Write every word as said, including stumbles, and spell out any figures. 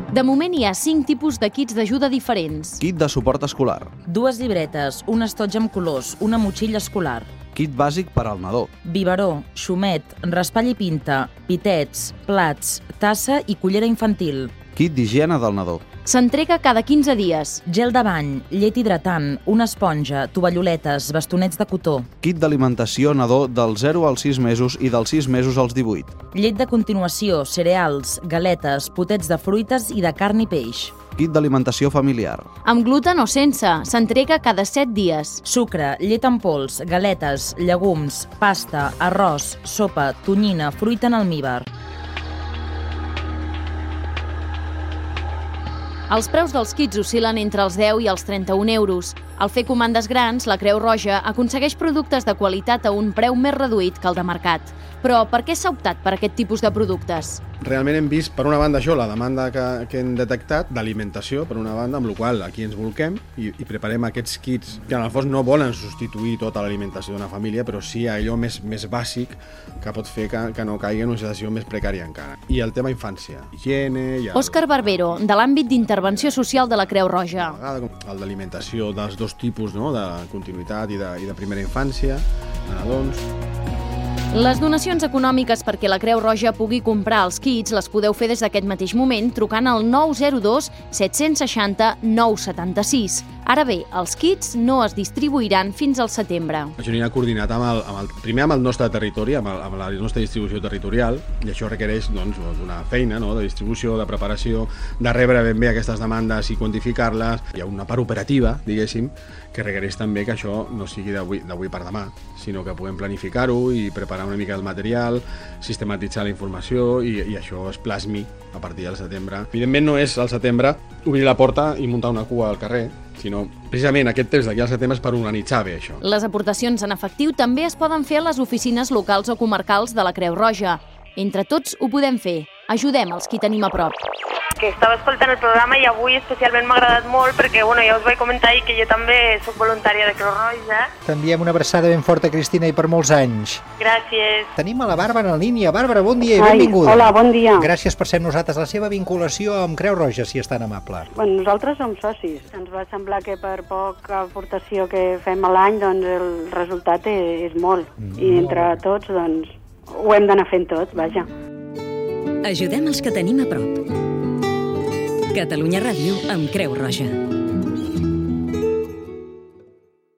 De moment hi ha cinc tipus de kits d'ajuda diferents. Kit de suport escolar. Dues llibretes, un estoig amb colors, una motxilla escolar. Kit bàsic per al nadó. Biberó, xumet, raspall i pinta, pitets, plats, tassa i cullera infantil. Kit d'higiene del nadó. S'entrega cada quinze dies. Gel de bany, llet hidratant, una esponja, tovalloletes, bastonets de cotó. Kit d'alimentació nadó dels zero als sis mesos i dels sis mesos als divuit. Llet de continuació, cereals, galetes, potets de fruites i de carn i peix. Kit d'alimentació familiar. Amb gluten o sense, s'entrega cada set dies. Sucre, llet en pols, galetes, llegums, pasta, arròs, sopa, tonyina, fruita en almívar. Els preus dels kits oscil·len entre els deu i els trenta-un euros. Al fer comandes grans, la Creu Roja aconsegueix productes de qualitat a un preu més reduït que el de mercat. Però per què s'ha optat per aquest tipus de productes? Realment hem vist, per una banda, això, la demanda que, que hem detectat d'alimentació, per una banda, amb la qual aquí ens volquem i, i preparem aquests kits que en el fons no volen substituir tota l'alimentació d'una família, però sí allò més, més bàsic que pot fer que, que no caigui en una situació més precària encara. I el tema infància, higiene... I el... Òscar Barbero, de l'àmbit d'intervenció social de la Creu Roja. El d'alimentació dels dos tipus, no? De continuïtat i de, i de primera infància, de nadons... Les donacions econòmiques perquè la Creu Roja pugui comprar els kits les podeu fer des d'aquest mateix moment trucant al nou zero dos set sis zero nou set sis. Ara bé, els kits no es distribuiran fins al setembre. Això anirà coordinat amb el, amb el, primer amb el nostre territori, amb, el, amb la nostra distribució territorial, i això requereix doncs, una feina, no?, de distribució, de preparació, de rebre ben bé aquestes demandes i quantificar-les. Hi ha una part operativa, diguéssim, que requereix també que això no sigui d'avui d'avui per demà, sinó que puguem planificar-ho i preparar una mica el material, sistematitzar la informació i, i això es plasmi a partir del setembre. Evidentment no és al setembre obrir la porta i muntar una cua al carrer, sinó precisament aquest temps d'aquí al setembre és per organitzar bé això. Les aportacions en efectiu també es poden fer a les oficines locals o comarcals de la Creu Roja. Entre tots ho podem fer. Ajudem els qui tenim a prop. Que estava escoltant el programa i avui especialment m'ha agradat molt perquè bueno, ja us vaig comentar ahir que jo també soc voluntària de Creu Roja. T'enviem una abraçada ben forta, Cristina, i per molts anys. Gràcies. Tenim a la Bàrbara en línia. Bàrbara, bon dia i Ai, benvinguda. hola, bon dia. Gràcies per ser nosaltres. La seva vinculació amb Creu Roja, si és tan amable. Bueno, nosaltres som socis. Ens va semblar que per poca aportació que fem a l'any, doncs el resultat és, és molt. Mm. I entre tots, doncs, ho hem d'anar fent tots, vaja. Ajudem els que tenim a prop. Catalunya Ràdio amb Creu Roja.